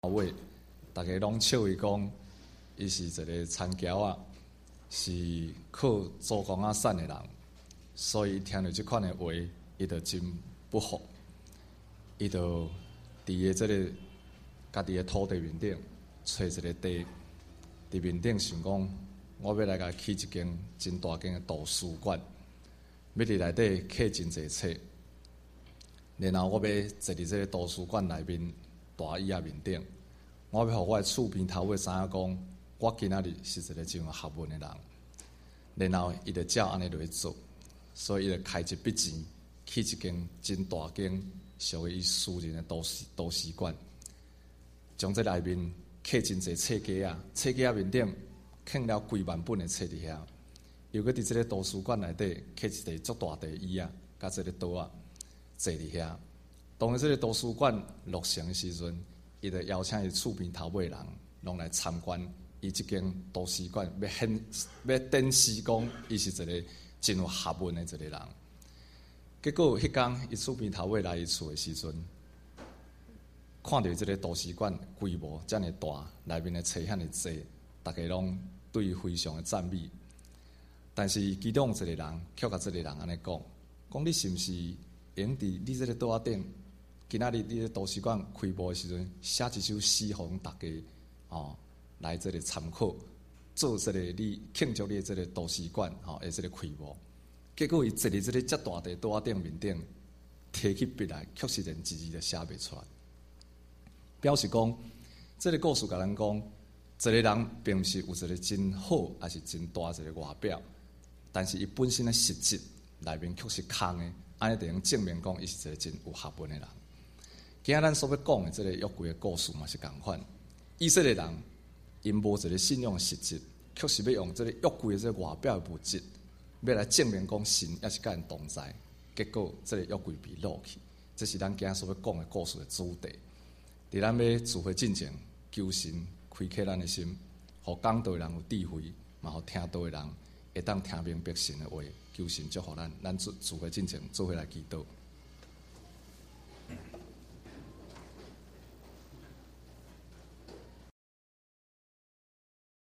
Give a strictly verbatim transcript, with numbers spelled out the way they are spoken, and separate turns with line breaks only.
话，大家拢笑伊讲，伊是一个田桥仔，是靠做工仔产的人，所以听到即款的话，伊就真不服，伊就伫个即个家己的土地面顶找一个地，伫面顶想讲，我要来甲起一间真大间的图书馆，要伫内底刻真侪册，然后我要坐伫即个图书馆内面大椅仔面顶。我要互我的厝边头尾知影讲，我今仔日是一个真有学问的人。然后伊就照安尼落去做，所以伊就开一笔钱，去一间真大间属于伊私人的图书图书馆，将这内面刻真侪册架啊，册架面顶刻了几万本的册伫遐，又搁伫即个图书馆内底刻一个足大地椅啊，甲即个桌啊，坐伫遐。当即个图书馆落成的时阵，伊就邀请伊厝边头尾人拢来参观伊即间图书馆，要显要展示讲伊是一个真有学问的一个人。结果迄天伊厝边头尾来伊厝的时阵，看到即个图书馆规模遮尔大，内面的册遐尔济，大家拢对伊非常的赞美。但是其中一个人却甲即个人安尼讲，讲你是毋是用伫你即个桌仔顶？今仔日你咧图书馆开幕的时阵，写一首诗，互大家哦来这里参考，做这个你庆祝你的这个图书馆吼的这个开幕。结果伊坐伫这个遮大地桌仔顶面顶，摕起笔来，确实连一字都写袂出来。表示讲，这个故事甲咱讲，一个人并毋是有一个真好，还是真大一个外表，但是伊本身的实质内面确实空的，安尼就能证明讲伊是一个真有学问的人。今仔咱所要讲的这个约柜的故事嘛是共款，以色列人因无一个信仰的实质，确实要用这个约柜的这个外表的物质，要来证明讲神也是甲因同在。结果这个约柜被掳去，这是咱今仔所要讲的故事的主题。伫咱要自会进前，求神开启咱的心，互讲道的人有智慧，嘛互听道的人会当听明白神的话。求神祝福咱，咱自自会进前做伙来祈祷。